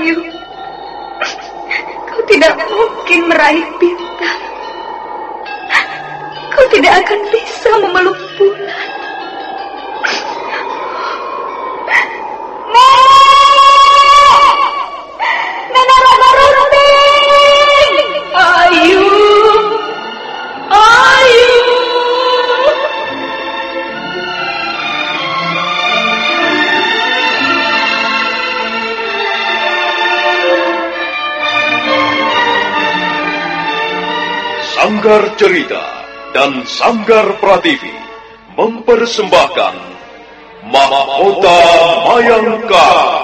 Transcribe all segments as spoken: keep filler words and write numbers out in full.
Ayu, kau tidak mungkin meraih bintang. Kau tidak akan bisa memeluk bulan. Nenek Rama Runting! Ayu! Ayu! Sanggar Cerita dan Sanggar Prativi mempersembahkan Mahkota Mayangkara.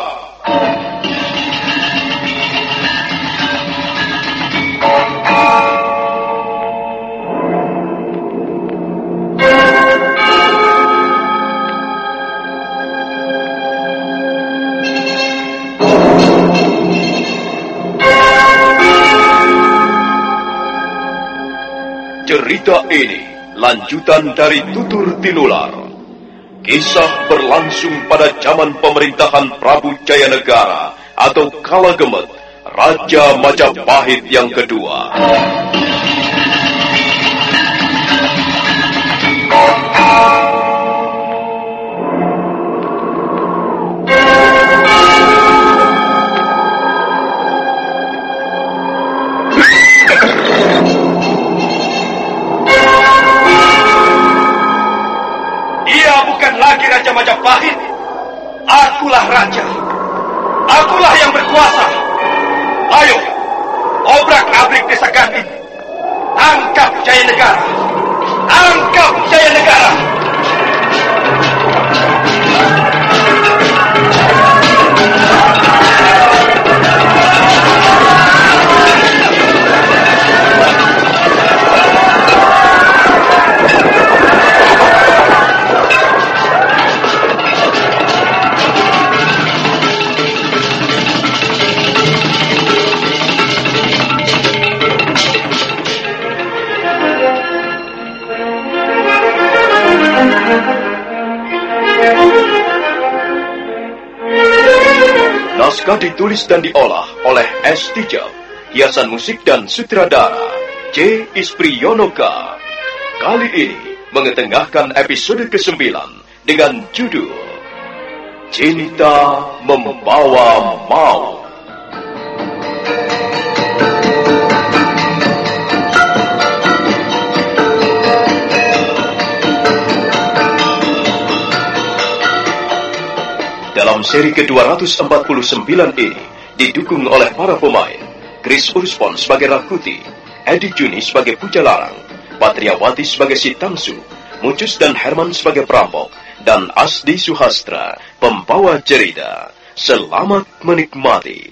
Cerita ini lanjutan dari Tutur Tinular. Kisah berlangsung pada zaman pemerintahan Prabu Jayanegara atau Kala Gemet, Raja Majapahit yang kedua. Raja Majapahit, akulah raja, akulah yang berkuasa. Ayo, obrak-abrik desa Ganding, tangkap Jayanegara, tangkap Jayanegara. Naskah ditulis dan diolah oleh S. Tijab, hiasan musik dan sutradara C. Ispriyonoka. Kali ini mengetengahkan episode kesembilan dengan judul Cinta Membawa Maut. Dalam seri ke dua ratus empat puluh sembilan ini didukung oleh para pemain Chris Urspon sebagai Rakuti, Edi Juni sebagai Pujalarang, Patriawati sebagai Si Tangsu, Mucus dan Herman sebagai perampok, dan Asdi Suhastra pembawa cerita. Selamat menikmati.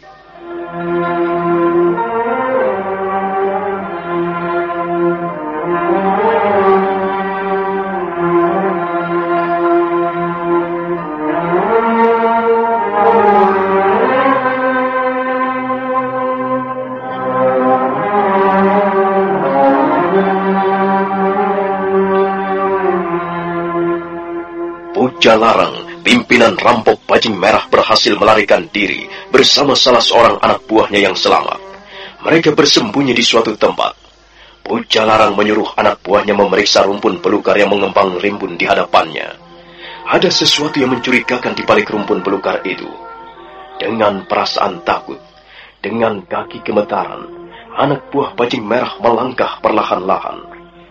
Pujalarang, pimpinan rampok bajing merah, berhasil melarikan diri bersama salah seorang anak buahnya yang selamat. Mereka bersembunyi di suatu tempat. Pujalarang menyuruh anak buahnya memeriksa rumpun belukar yang mengembang rimbun di hadapannya. Ada sesuatu yang mencurigakan di balik rumpun belukar itu. Dengan perasaan takut, dengan kaki gemetaran, anak buah bajing merah melangkah perlahan-lahan.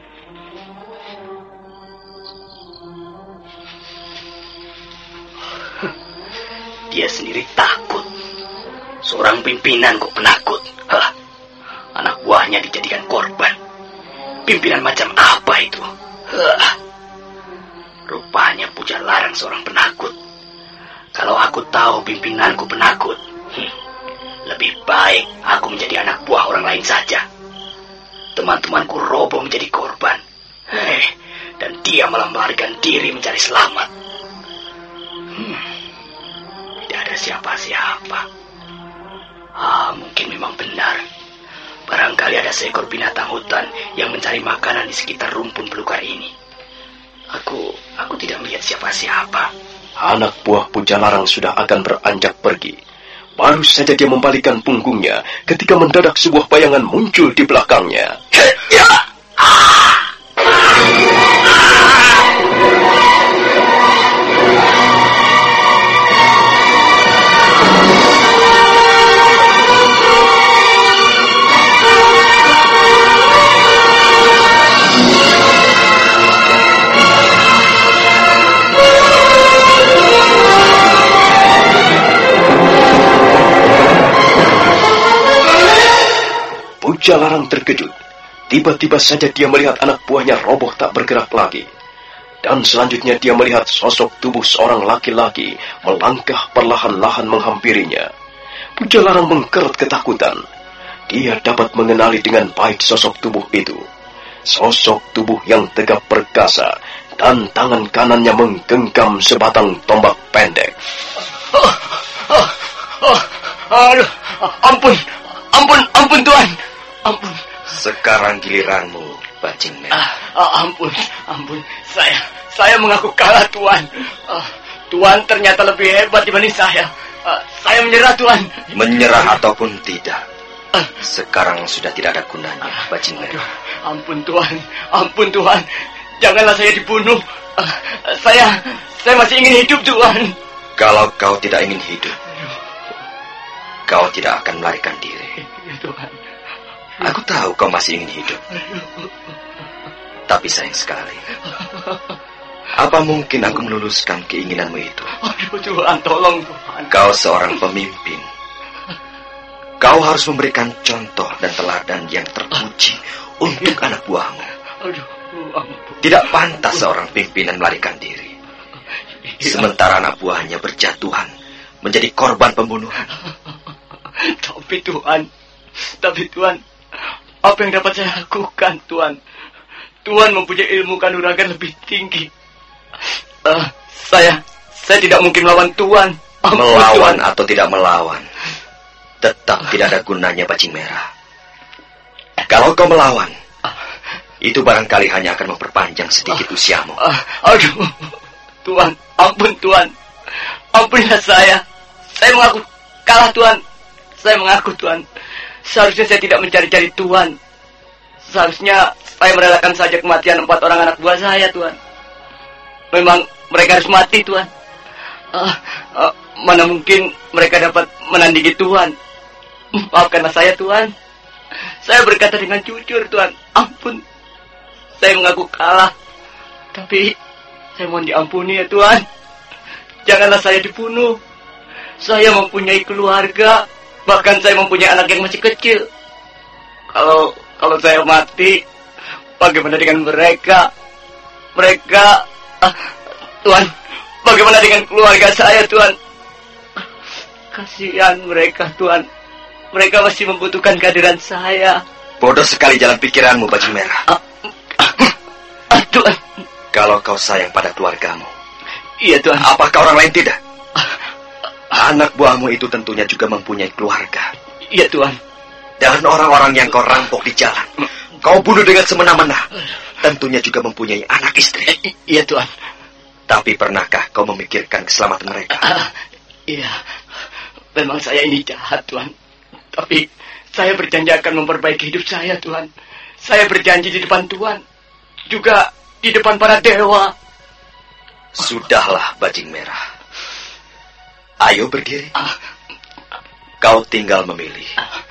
Dia sendiri takut. Seorang pimpinan kok penakut. Hah, anak buahnya dijadikan korban. Pimpinan macam apa itu? Hah, rupanya Pujalarang seorang penakut. Kalau aku tahu pimpinanku penakut, hmm, lebih baik aku menjadi anak buah orang lain saja. Teman-temanku roboh menjadi korban. Hei, dan dia malah melarikan diri mencari selamat. Hmm. Tidak ada siapa-siapa. Ah, mungkin memang benar. Barangkali ada seekor binatang hutan yang mencari makanan di sekitar rumpun belukar ini. Aku, aku tidak melihat siapa-siapa. Anak buah Pujalarang sudah akan beranjak pergi. Baru saja dia membalikkan punggungnya ketika mendadak sebuah bayangan muncul di belakangnya. Ya! Jalaran terkejut. Tiba-tiba saja dia melihat anak buahnya roboh tak bergerak lagi. Dan selanjutnya dia melihat sosok tubuh seorang laki-laki melangkah perlahan-lahan menghampirinya. Pujalarang mengkerut ketakutan. Dia dapat mengenali dengan baik sosok tubuh itu. Sosok tubuh yang tegap perkasa dan tangan kanannya menggenggam sebatang tombak pendek. Oh, oh, oh, aduh, ampun, ampun, ampun Tuan. Ampun. Sekarang giliranmu, Bajing Merah. Ah, ampun, ampun. Saya, saya mengaku kalah, Tuan. Ah, Tuan ternyata lebih hebat dibanding saya. Ah, saya menyerah, Tuan. Menyerah ataupun tidak, ah. sekarang sudah tidak ada gunanya, Bajing Merah. Aduh, ampun, Tuan. Ampun, Tuan. Janganlah saya dibunuh. Ah, saya, saya masih ingin hidup, Tuan. Kalau kau tidak ingin hidup, aduh. Kau tidak akan melarikan diri. Ya, Tuhan. Aku tahu kau masih ingin hidup. Tapi sayang sekali, apa mungkin aku meluluskan keinginanmu itu? Aduh Tuhan, tolong Tuhan. Kau seorang pemimpin. Kau harus memberikan contoh dan teladan yang terpuji untuk anak buahmu. Aduh, ampun. Tidak pantas seorang pimpinan melarikan diri, sementara anak buahnya berjatuhan menjadi korban pembunuhan. Tapi Tuhan, tapi Tuhan, apa yang dapat saya lakukan, Tuhan? Tuhan mempunyai ilmu kanuragan lebih tinggi. Uh, saya, saya tidak mungkin melawan Tuhan. Ampun, melawan Tuhan. Atau tidak melawan, tetap tidak ada gunanya, Bajing Merah. Kalau kau melawan, itu barangkali hanya akan memperpanjang sedikit uh, usiamu. Uh, aduh, Tuhan, ampun Tuhan, ampunilah saya. Saya mengaku kalah, Tuhan. Saya mengaku, Tuhan. Seharusnya saya tidak mencari-cari Tuhan. Seharusnya saya merelakan saja kematian empat orang anak buah saya, Tuhan. Memang mereka harus mati, Tuhan. Uh, uh, mana mungkin mereka dapat menandingi Tuhan. Maafkanlah saya, Tuhan. Saya berkata dengan jujur, Tuhan. Ampun. Saya mengaku kalah. Tapi saya mohon diampuni ya, Tuhan. Janganlah saya dibunuh. Saya mempunyai keluarga. Bahkan saya mempunyai anak yang masih kecil. Kalau kalau saya mati, bagaimana dengan mereka? Mereka, ah, Tuhan, bagaimana dengan keluarga saya, Tuhan? Kasihan mereka, Tuhan. Mereka masih membutuhkan kehadiran saya. Bodoh sekali jalan pikiranmu, Bajing Merah. Ah, ah, Tuhan. Kalau kau sayang pada keluargamu, iya, Tuhan. Apakah orang lain tidak? Anak buahmu itu tentunya juga mempunyai keluarga. Iya, Tuhan. Dan orang-orang yang kau rampok di jalan, kau bunuh dengan semena-mena, tentunya juga mempunyai anak istri. Iya, Tuhan. Tapi pernahkah kau memikirkan keselamatan mereka? Uh, iya, memang saya ini jahat, Tuhan. Tapi saya berjanji akan memperbaiki hidup saya, Tuhan. Saya berjanji di depan Tuhan, juga di depan para dewa. Sudahlah, Bajing Merah. Ayo berdiri. Kau tinggal memilih.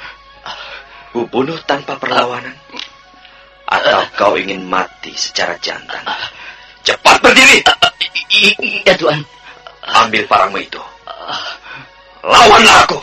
Ku bunuh tanpa perlawanan, atau kau ingin mati secara jantan? Cepat berdiri. Iya, Tuhan. Ambil parangmu itu. Lawanlah aku.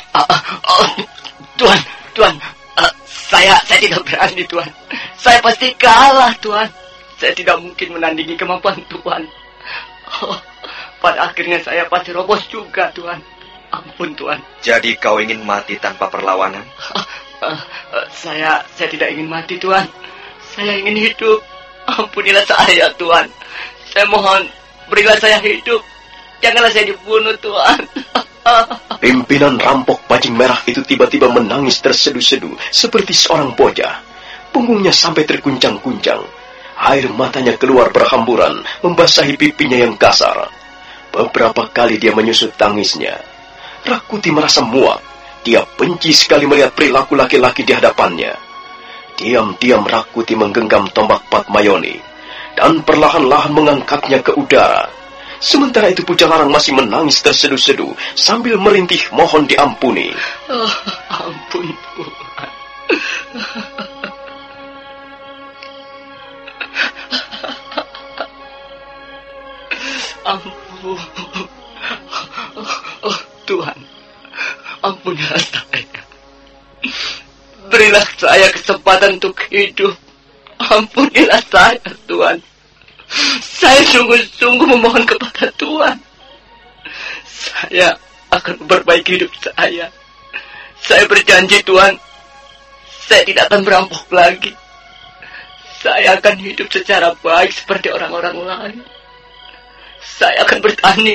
Tuhan, Tuhan. Saya, saya tidak berani, Tuhan. Saya pasti kalah, Tuhan. Saya tidak mungkin menandingi kemampuan Tuhan. Oh, pada akhirnya saya pasti roboh juga, Tuhan. Ampun, Tuhan. Jadi kau ingin mati tanpa perlawanan? Uh, uh, uh, saya, saya tidak ingin mati, Tuhan. Saya ingin hidup. Ampunilah saya, Tuhan. Saya mohon, berilah saya hidup. Janganlah saya dibunuh, Tuhan. Pimpinan rampok Bajing Merah itu tiba-tiba menangis terseduh-seduh seperti seorang bocah. Punggungnya sampai terguncang-guncang. Air matanya keluar berhamburan, membasahi pipinya yang kasar. Beberapa kali dia menyusut tangisnya. Rakuti merasa muak. Dia benci sekali melihat perilaku laki-laki di hadapannya. Diam-diam Rakuti menggenggam tombak Patmayoni dan perlahan-lahan mengangkatnya ke udara. Sementara itu Pujalarang masih menangis terseduh-seduh sambil merintih mohon diampuni. Oh, ampun Tuhan. Ampun. Oh, oh Tuhan, ampunilah saya. Berilah saya kesempatan untuk hidup. Ampunilah saya, Tuhan. Saya sungguh-sungguh memohon kepada Tuhan. Saya akan memperbaiki hidup saya. Saya berjanji, Tuhan, saya tidak akan merampok lagi. Saya akan hidup secara baik seperti orang-orang lain. Saya akan bertani.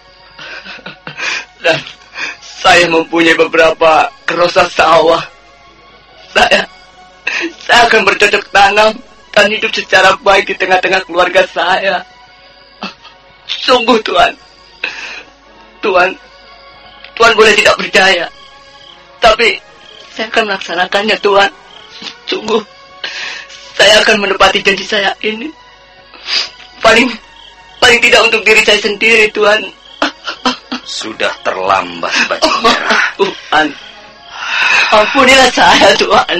Dan saya mempunyai beberapa kerosa sawah. Saya, saya akan bercocok tanam dan hidup secara baik di tengah-tengah keluarga saya. Sungguh Tuhan, Tuhan, Tuhan boleh tidak percaya, tapi saya akan melaksanakannya Tuhan. Sungguh, saya akan menepati janji saya ini. Paling, paling tidak untuk diri saya sendiri Tuhan. Sudah terlambat, Bajing Merah. Oh, Tuhan, ampunilah saya Tuhan.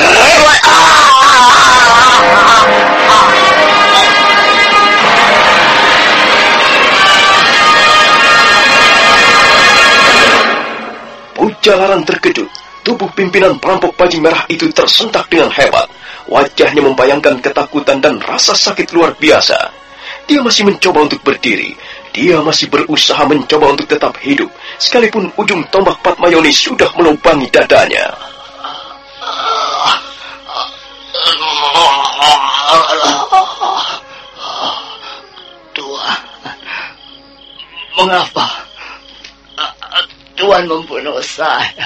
Pujalarang terkejut. Tubuh pimpinan perampok Bajing Merah itu tersentak dengan hebat. Wajahnya membayangkan ketakutan dan rasa sakit luar biasa. Dia masih mencoba untuk berdiri. Dia masih berusaha mencoba untuk tetap hidup, sekalipun ujung tombak Patmayoni sudah melubangi dadanya. Tuhan, mengapa Tuhan membunuh saya?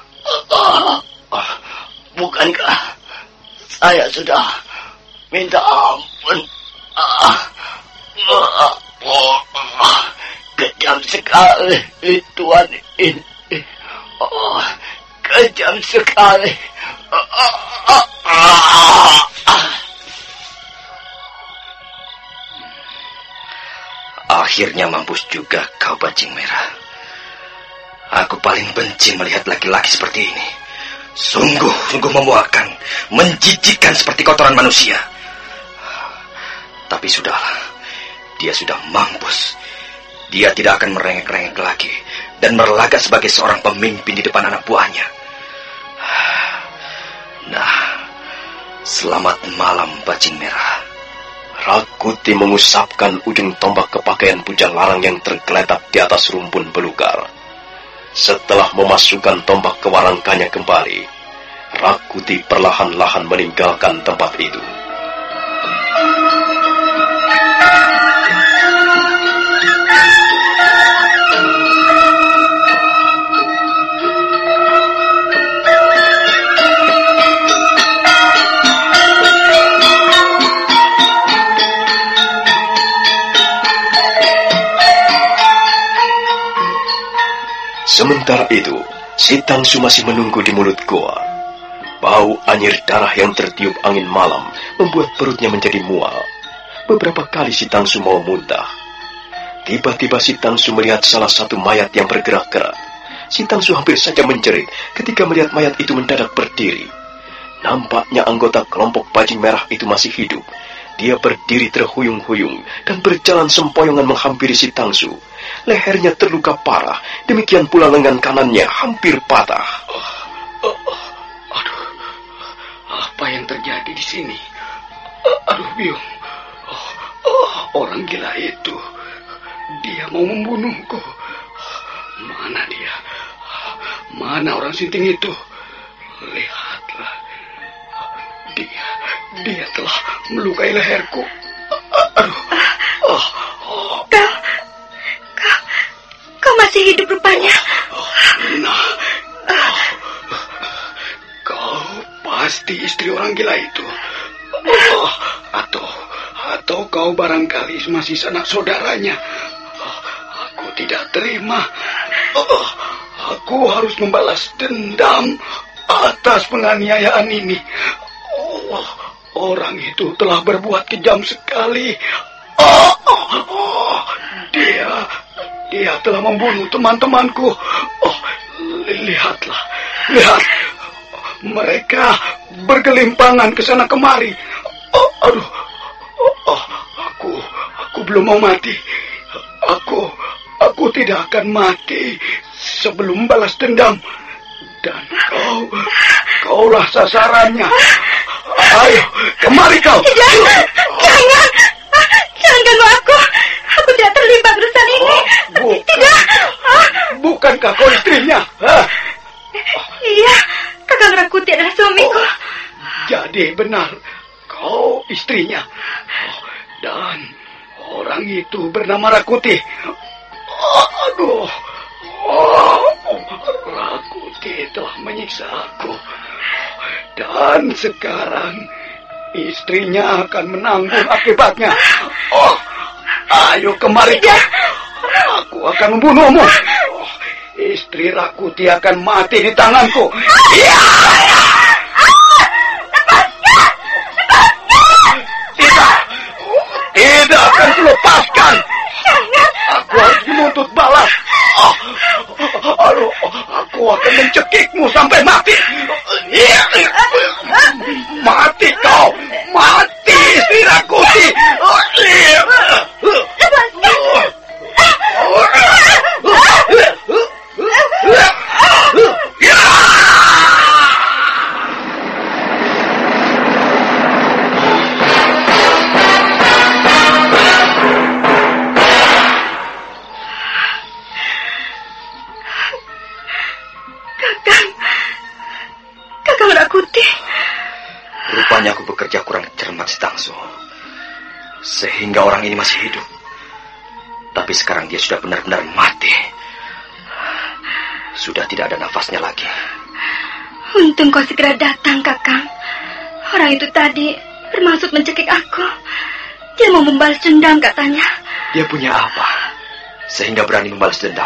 Bukankah saya sudah minta ampun? Kejam sekali Tuhan ini. Oh, kejam sekali. Akhirnya mampus juga kau, Bajing Merah. Aku paling benci melihat laki-laki seperti ini. Sungguh, sungguh memuakkan, menjijikkan seperti kotoran manusia. Tapi sudahlah, dia sudah mampus. Dia tidak akan merengek-rengek lagi dan berlagak sebagai seorang pemimpin di depan anak buahnya. Nah, selamat malam, Bajing Merah. Rakuti mengusapkan ujung tombak ke pakaian Pujalarang yang tergeletak di atas rumpun belukar. Setelah memasukkan tombak ke warangkanya kembali, Rakuti perlahan-lahan meninggalkan tempat itu. Sementara itu, si Tangsu masih menunggu di mulut goa. Bau anyir darah yang tertiup angin malam membuat perutnya menjadi mual. Beberapa kali si Tangsu mau muntah. Tiba-tiba si Tangsu melihat salah satu mayat yang bergerak-gerak. Si Tangsu hampir saja menjerit ketika melihat mayat itu mendadak berdiri. Nampaknya anggota kelompok Bajing Merah itu masih hidup. Dia berdiri terhuyung-huyung dan berjalan sempoyongan menghampiri si Tangsu. Lehernya terluka parah, demikian pula lengan kanannya hampir patah. Oh, oh, oh, aduh, apa yang terjadi di sini? Aduh, Biung, oh, oh, orang gila itu, dia mau membunuhku. Mana dia? Mana orang sinting itu? Lihatlah, dia, dia telah melukai leherku. Aduh, oh, oh. Kau, kau, kau masih hidup rupanya. Nah, oh, kau pasti istri orang gila itu. Oh, atau, atau kau barangkali masih sanak saudaranya. Oh, aku tidak terima. Oh, Aku harus membalas dendam atas penganiayaan ini. Oh, orang itu telah berbuat kejam sekali. Oh, oh, oh. Dia, dia telah membunuh teman-temanku. Oh, lihatlah, lihat. Mereka bergelimpangan ke sana kemari. Oh, aduh, oh, aku, aku belum mau mati. Aku, aku tidak akan mati sebelum balas dendam. Dan kau, kaulah sasarannya. Ayo, kemari kau. Jangan, jangan, jangan ganggu aku. Aku tidak terlibat urusan ini. Oh, bukan. Tidak. Bukankah kau istrinya? Hah? Iya, Kakang Rakuti adalah suamiku. Oh, jadi benar, kau istrinya. Oh, dan orang itu bernama Rakuti. Oh, aduh. Oh, Rakuti telah menyiksa aku. Dan sekarang istrinya akan menanggung akibatnya. Oh, ayo kemari kau. Aku akan membunuhmu. Oh, istri Rakuti akan mati di tanganku. Ya! Tidak, tidak akan kulepaskan. Aku harus menuntut balas. Oh, aduh, aku akan mencekikmu sampai mati. Mati kau, mati istri Rakuti. Rupanya aku bekerja kurang cermat, Si Tangsu. Sehingga orang ini masih hidup. Tapi sekarang dia sudah benar-benar mati. Sudah tidak ada nafasnya lagi. Untung kau segera datang, Kakang. Orang itu tadi bermaksud mencekik aku. Dia mau membalas dendam, katanya. Dia punya apa? Sehingga berani membalas dendam.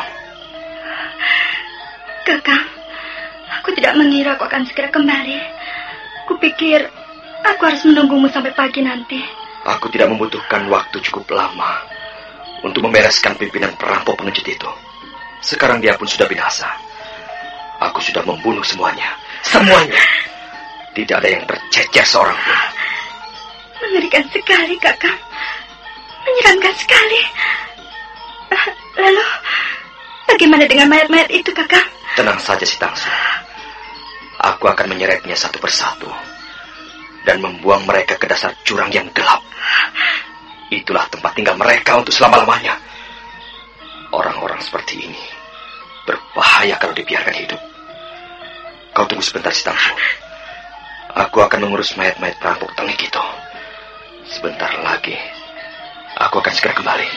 Kakang, aku tidak mengira kau akan segera kembali. Kupikir aku harus menunggumu sampai pagi nanti. Aku tidak membutuhkan waktu cukup lama untuk membereskan pimpinan perampok pengecut itu. Sekarang dia pun sudah binasa. Aku sudah membunuh semuanya. Semuanya. Tidak ada yang tercecer seorang pun. Mengerikan sekali, Kakang. Menyeramkan sekali. Lalu, bagaimana dengan mayat-mayat itu, Kakang? Tenang saja, Si Tangsu. Aku akan menyeretnya satu persatu dan membuang mereka ke dasar jurang yang gelap. Itulah tempat tinggal mereka untuk selama-lamanya. Orang-orang seperti ini berbahaya kalau dibiarkan hidup. Kau tunggu sebentar, Si Tangsu. Aku akan mengurus mayat-mayat perampok tengik itu. Sebentar lagi aku akan segera kembali.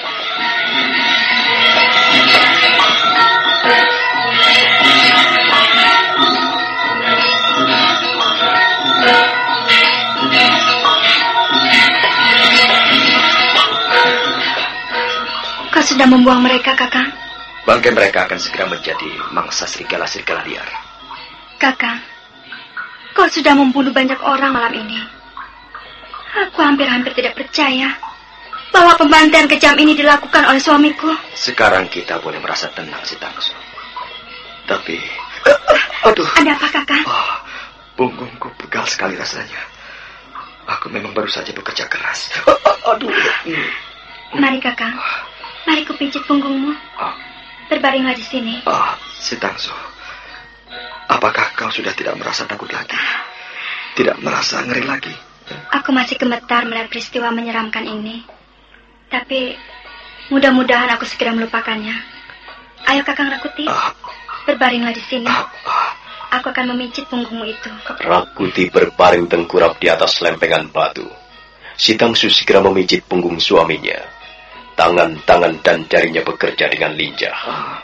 Kau sudah membuang mereka, Kakang? Bangkai mereka akan segera menjadi mangsa serigala-serigala liar. Kakang, kau sudah membunuh banyak orang malam ini. Aku hampir-hampir tidak percaya bahwa pembantaian kejam ini dilakukan oleh suamiku. Sekarang kita boleh merasa tenang, Si Tangsu. Tapi, uh, aduh. Ada apa, Kakang? Oh, punggungku pegal sekali rasanya. Aku memang baru saja bekerja keras. Uh, uh, aduh. Mari, Kakang. Mari kupijit punggungmu. Uh, Berbaringlah di sini. Uh, Si Tangsu, apakah kau sudah tidak merasa takut lagi? Tidak merasa ngeri lagi? Aku masih gemetar melihat peristiwa menyeramkan ini. Tapi mudah-mudahan aku segera melupakannya. Ayo, Kakang Rakuti. Uh, Berbaringlah di sini. Uh, uh, Aku akan memijit punggungmu itu. Rakuti berbaring tengkurap di atas lempengan batu. Si Tangsu segera memijit punggung suaminya. Tangan-tangan dan jarinya bekerja dengan lincah.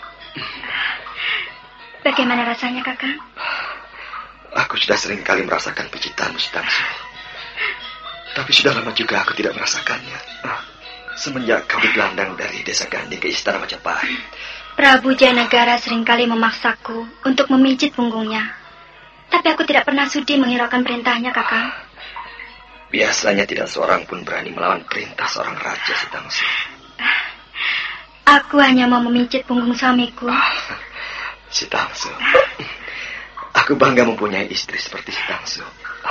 Bagaimana rasanya, Kakang? Aku sudah sering kali merasakan pijitanmu, Si Tangsu. Tapi sudah lama juga aku tidak merasakannya. Semenjak kau digelandang dari desa Ganding ke istana Majapahit. Prabu Jayanegara seringkali memaksaku untuk memijit punggungnya. Tapi aku tidak pernah sudi menghiraukan perintahnya, Kakang. Biasanya tidak seorang pun berani melawan perintah seorang raja, Sitangsu. Aku hanya mau memijit punggung suamiku. Sitangsu, aku bangga mempunyai istri seperti Sitangsu.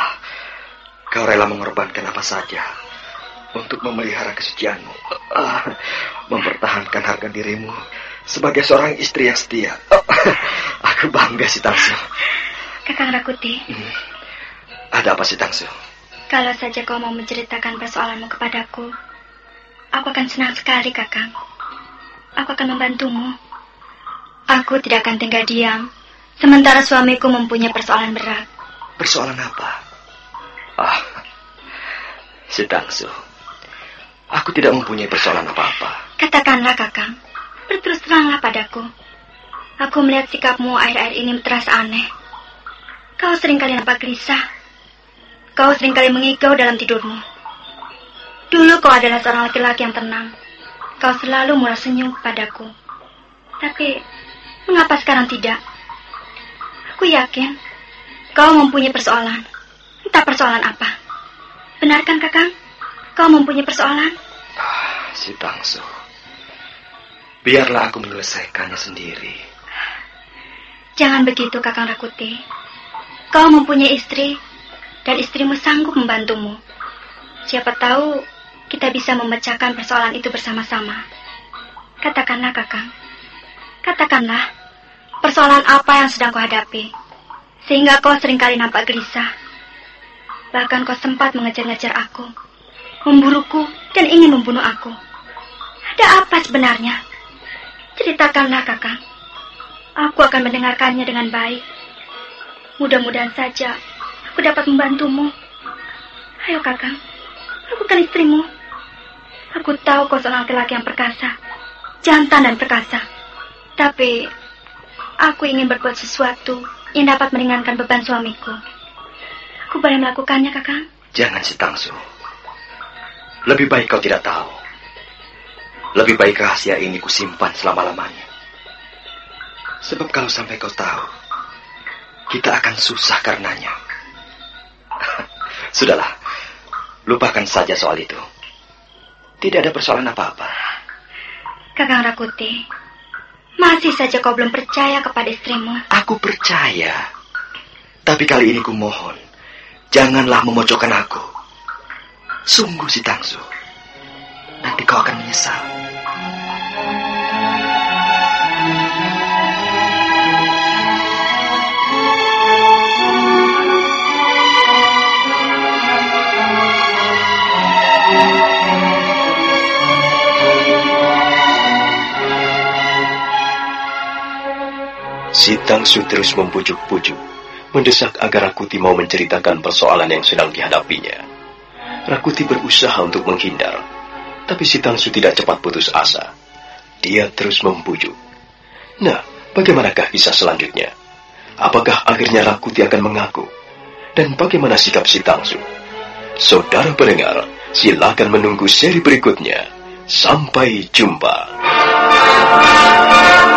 Kau rela mengorbankan apa saja untuk memelihara kesucianmu, mempertahankan harga dirimu sebagai seorang istri yang setia. Aku bangga, Sitangsu. Kakang Rakuti. Hmm. Ada apa, Sitangsu? Kalau saja kau mau menceritakan persoalanmu kepadaku, aku akan senang sekali, Kakang. Aku akan membantumu. Aku tidak akan tinggal diam sementara suamiku mempunyai persoalan berat. Persoalan apa? Ah, Sitangsu, aku tidak mempunyai persoalan apa-apa. Katakanlah, Kakang. Berterus teranglah padaku. Aku melihat sikapmu akhir-akhir ini terasa aneh. Kau seringkali nampak gelisah. Kau seringkali mengigau dalam tidurmu. Dulu kau adalah seorang laki-laki yang tenang. Kau selalu murah senyum padaku. Tapi, mengapa sekarang tidak? Aku yakin kau mempunyai persoalan. Entah persoalan apa. Benarkan, Kakang? Kau mempunyai persoalan? Ah, Sitangsu, biarlah aku menyelesaikannya sendiri. Jangan begitu, Kakang Rakuti. Kau mempunyai istri, dan istrimu sanggup membantumu. Siapa tahu kita bisa memecahkan persoalan itu bersama-sama. Katakanlah, Kakang. Katakanlah, persoalan apa yang sedang kau hadapi, sehingga kau seringkali nampak gelisah. Bahkan kau sempat mengejar-ngejar aku, memburuku, dan ingin membunuh aku. Ada apa sebenarnya? Ceritakanlah, Kakang. Aku akan mendengarkannya dengan baik. Mudah-mudahan saja aku dapat membantumu. Ayo, Kakang. Aku kan istrimu. Aku tahu kau seorang laki-laki yang perkasa, jantan dan perkasa. Tapi aku ingin berbuat sesuatu yang dapat meringankan beban suamiku. Aku boleh melakukannya, Kakang? Jangan, Sitangsu. Lebih baik kau tidak tahu. Lebih baik rahasia ini kusimpan selama-lamanya. Sebab kalau sampai kau tahu, kita akan susah karenanya. Sudahlah, lupakan saja soal itu. Tidak ada persoalan apa-apa. Kakang Rakuti, masih saja kau belum percaya kepada istrimu. Aku percaya. Tapi kali ini kumohon, janganlah memojokkan aku. Sungguh, Sitangsu, nanti kau akan menyesal. Sitangsu terus membujuk-bujuk, mendesak agar Rakuti mau menceritakan persoalan yang sedang dihadapinya. Rakuti berusaha untuk menghindar, tapi Sitangsu tidak cepat putus asa. Dia terus membujuk. Nah, bagaimanakah kisah selanjutnya? Apakah akhirnya Rakuti akan mengaku? Dan bagaimana sikap Sitangsu? Saudara pendengar, silakan menunggu seri berikutnya. Sampai jumpa.